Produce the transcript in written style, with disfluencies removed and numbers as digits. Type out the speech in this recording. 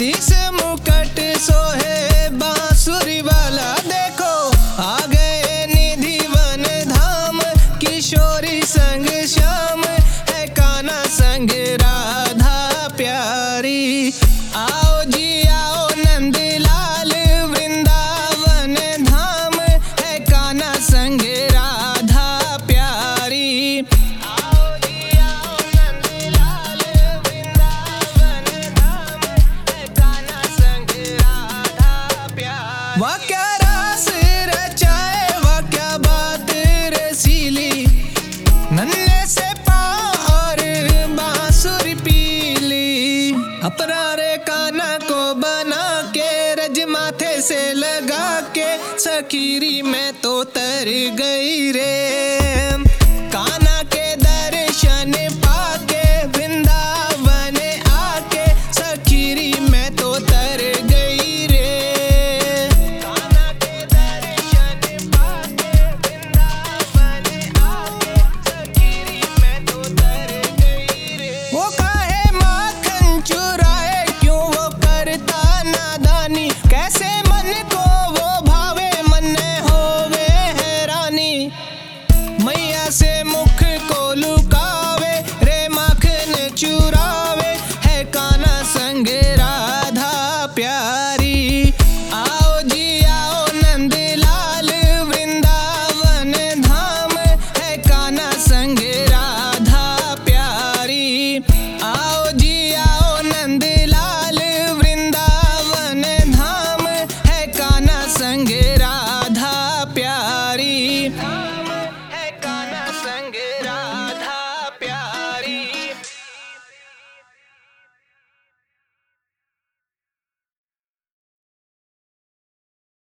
शीश मुकट सोहे बांसुरी वाला, देखो आ गए निधि वन धाम। किशोरी संग श्याम है कान्हा संग राधा प्यारी। आओ जी आओ नंदलाल वृंदावन धाम है कान्हा संग राधा प्यारी। आओ जी आओ नंदलाल वृंदावन धाम है कान्हा संग राधा प्यारी। वाह क्या रास रचाए, वाह क्या बात रसीली, नन्हे से पाँव और बांसुरी पीली। अपना रे कान्हा को बना के रज माथे से लगा के, सकीरी में तो तर गई रे।